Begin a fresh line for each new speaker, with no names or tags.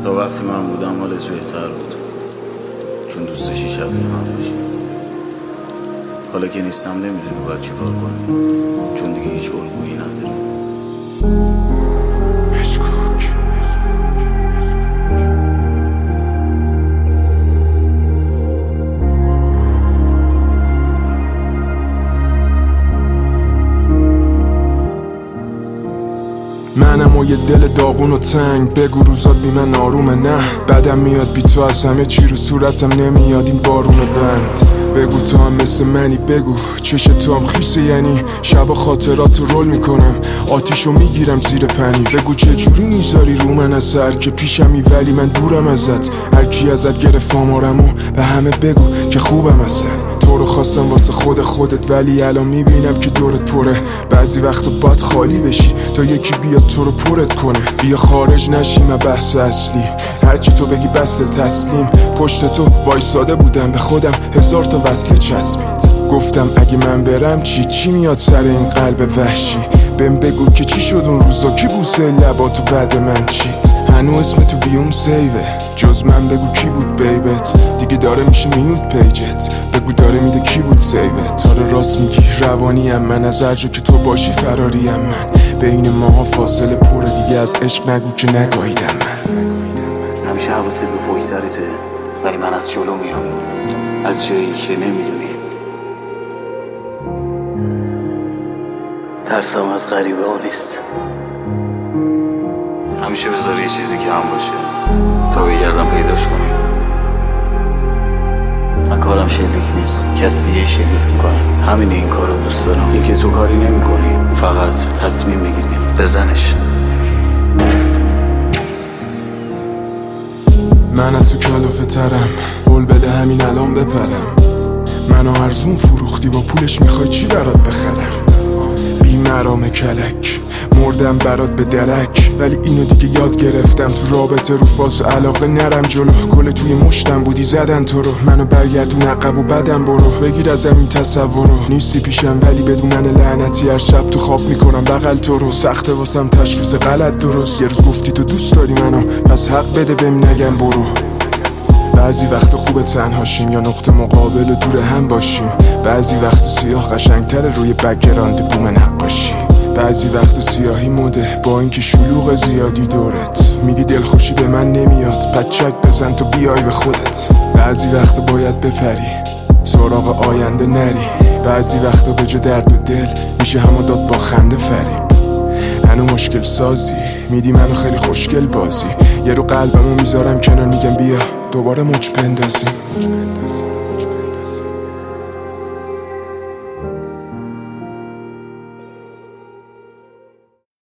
تا وقتی من بودم حالت بهتر بود، چون دوست داشتی شبیه من باشی. حالا که نیستم نمیدونی باید چی کار کنی، چون دیگه هیچ الگویی نداری.
منم و یه دل داغون و تنگ، بگو روزات بی من آرومه. نه بدم میاد بی تو، از همه چی رو صورتم نمیاد این بارون بند. بگو تو هم مثل منی، بگو چش تو هم خیسه، یعنی شب خاطرات رو رول میکنم، آتیشو میگیرم زیر پنی. بگو چه جوری میذاری رو من اثر که پیشمی ولی من دورم ازت. هر کی ازت گرفت آمارمو به همه بگو که خوبم هستن. تو رو خواستم واسه خودت ولی الان میبینم که دورت پره. بعضی وقتا باید خالی بشی تا یکی بیاد تو رو پرت کنه. بیا خارج نشیم از بحث اصلی، هرچی تو بگی بس تسلیم. پشت تو وایساده بودم، به خودم 1000 تا وصله چسبید. گفتم اگه من برم چی میاد سر این قلب وحشی. بهم بگو که چی شد اون روزا، کی بوسه لباتو بعد من چید. هنو اسم تو بیوم سیوه، جز من بگو کی بود بیبت. دیگه داره میشه میوت پیجت، بگو داره میده کی بود سیوت. آره راست میگی روانیم من، از هر جا که تو باشی فراریم من. بین ماها فاصله پره، دیگه از عشق نگو که نگاهیدم من.
همیشه حواست به پشت سرته ولی من از جلو میام، از جایی که نمیدونی. ترسم از غریبه ها نیست، همیشه بذار یه چیزی که هم باشه تا بگردم پیداش کنم. من کارم شلیک نیست، کسی یه شلیک میکنه. همین این کارو دوست دارم، این که تو کاری نمی کنی، فقط تصمیم میگیری بزنش.
من از تو کلافه ترم، قول بده همین الان بپرم. منو ارزون فروختی، با پولش میخوای چی برات بخرم. بی مرام کلک مردم برات به درک، ولی اینو دیگه یاد گرفتم تو رابطه رو فاز علاقه نرم جلو. گل توی مشتم بودی زدن تو رو، منو برگردون عقب و بدم برو. بگیر ازم این تصورو، نیستی پیشم ولی بدون من لعنتی. هر شب تو خواب میکنم بغل تو رو، سخته واسم تشخیص غلط درست. یه روز گفتی تو دوست داری منو، پس حق بده بهم نگم برو. بعضی وقت خوبه تنهاشیم یا نقطه مقابل و دور هم باشیم. بعضی وقت سیاه قشنگتره روی بک‌گراند بوم نقاشی. بعضی وقت سیاهی موده با اینکه شلوغ زیادی دورت. میگی دلخوشی به من نمیاد، پچک بزن تو بیای به خودت. بعضی وقت باید بپری سراغ آینده نری. بعضی وقت به جا درد و دل میشه همو داد با خنده فریب. هنو مشکل سازی میدی منو خیلی خوشگل بازی. یه رو قلبمو میذارم کنار، میگم بیا دوباره موج بندازیم.